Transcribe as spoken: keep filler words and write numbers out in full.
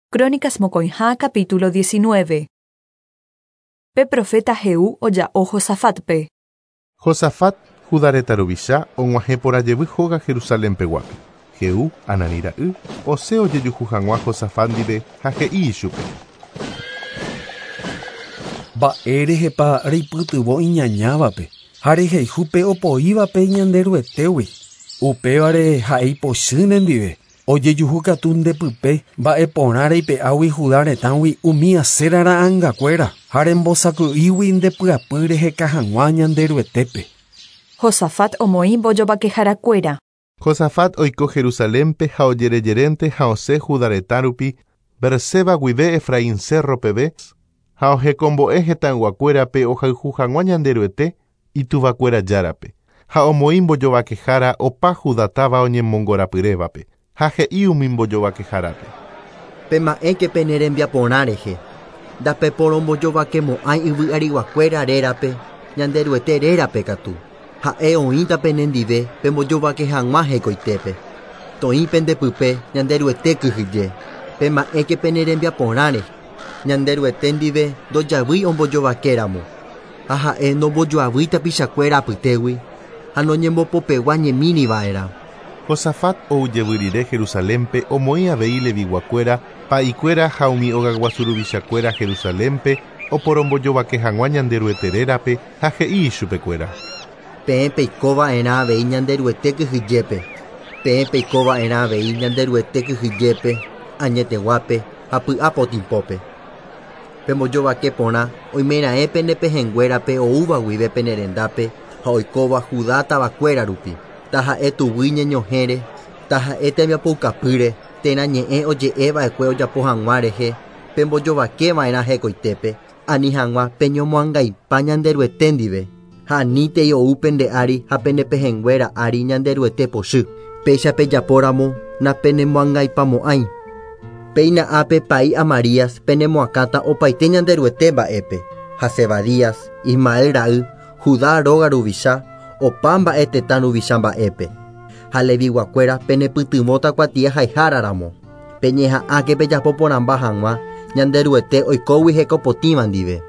Crónicas Mocoinha, capítulo diecinueve. Pe profeta Jehú oja'o Josafátpe. Josafat judaretarubisha og̃uahẽ porajevy hóga Jerusalén peguápe. Jehú ananira'y osẽ ojejuhu hag̃ua Josafat ndive ha he'i ichupe. Mba'e rehepa reipytyvõ iñañávape ha reheyhúpe opoívape ñande ruetégui. Upévare ha'e ipochy nendive. Ojejuhu katu ndepype mba'e porã reipe'águi Judá retãgui umi asẽrara'ãngakuéra ha rembosaky'ýgui ndepyapy reheka hag̃ua ñande ruetépe. Josafat omoĩ mbojovakeharakuéra. Josafat oiko Jerusalénpe ha ojerejerénte ha osẽ Judá retã rupi Berseba guive Efraín Cerro peve ha ohekombo'e hetãnguakuérape ohayhu hag̃ua ñande ruete ituvakuéra járape ha omoĩ mbojovakehára opa Judá táva oñemongorapyrévape. Ha he'i umi mbojovakehárape. Pema'ẽke pene rembiaporã rehe. Ndape porombojovakemo'ãi yvy'ariguakuéra rérape ñande ruete rérape katu. Ha'e oĩta penendive pembojovaque hag̃ua hekoitépe. Toĩ pendepype ñande ruete kyhyje. Pema'ẽke pene rembiaporã rehe. Ñande ruete ndive ndojavýi ombojovakéramo. Ha ha'e nombojoavýi tapichakuéra apytégui ha noñembopopegua ñemíriva'erã. Josafat oujevyrire Jerusalénpe omoĩ avei leviguakuéra pa'ikuéra ha umi ogaguasuruvichakuéra Jerusalénpe oporombojovaque hag̃ua ñande rueterérape ha he'i ichupekuéra. Peẽ peikova'erã avei ñande ruete kyhyjépe. Peẽ peikova'erã avei ñande ruete kyhyjépe añeteguápe ha py'a potĩpópe. Pembojovake porã oimeraẽ pene pehenguérape oúva guive pene rendápe ha oikóva Judá tavakuéra rupi. Taha'e tuvy ñeñohẽre, taha'e tembiapoukapýre, térã ñe'ẽ oje'eva'ekue ojapo hag̃ua rehe pembojovakeva'erã hekoitépe, ani hag̃ua peñomoãngaipa ñande ruete ndive, ha aníntei ou pende ári ha pene pehenguéra ári ñande ruete pochy. Péicha pejapóramo napenemoãngaipamo'ãi. Péina'ápe pa'i Amarías penemoakãta opaite ñande ruete mba'épe, ha Zebadías, Ismael ra'y, Judá róga ruvicha, opa mba'e tetã ruvicha mba'épe. Ha leviguakuéra penepytyvõta kuatia haiháraramo. Peñeha'ãke pejapo porãmba hag̃ua ñande ruete oikógui hekopotĩva ndive.